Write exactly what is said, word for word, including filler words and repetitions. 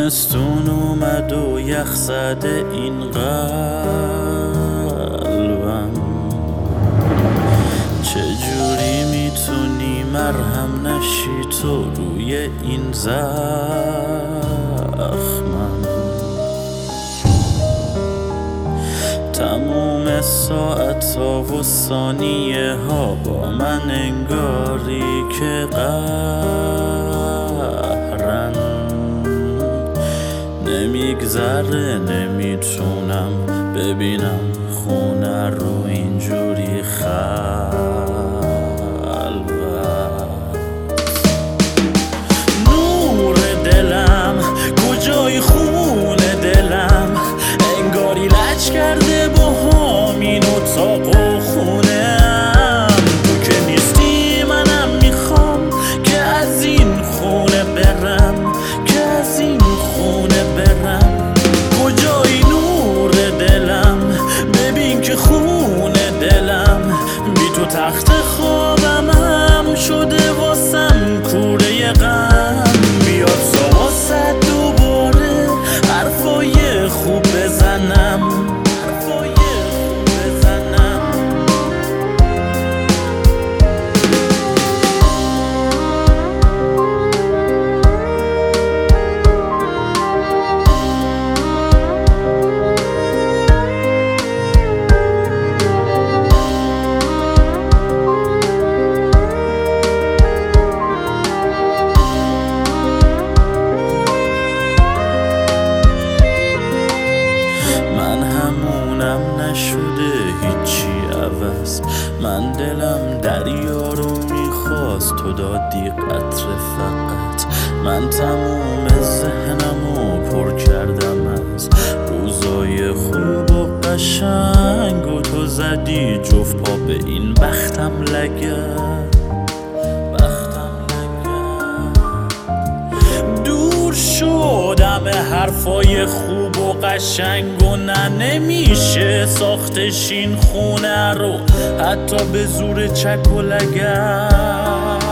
زمستون اومد و یخ زده این قلبم، چجوری میتونی مرهم نشی تو روی این زخمم؟ تموم ساعت ها و ثانیه ها با من انگاری که قهرن، نمیگذره نمیتونم ببینم خونه رو اینجوری خلوت. نور دلم کجای خونه دلم، انگاری لج کرده با همین اتاق و خونم. تو که نیستی منم میخوام که از این خونه برم، که از این خونه برم. کجای نور دلم، ببین که خونه دلم بی تو تخت خوابم هم شده واسم کوره غم. بیاد سوا صد دوباره حرفای خوب بزنم، حرفای خوب بزنم. نشده هیچی عوض، من دلم دریا رو میخواست تو دادی قطر فقط. من تموم ذهنمو پر کردم از روزای خوب و قشنگ و تو زدی جفت پا به این بختم لگد، بختم لگد. دور شدم حرفای خوب و قشنگ و نه نمیشه ساختش این خونه رو حتی به زور چک و لگد.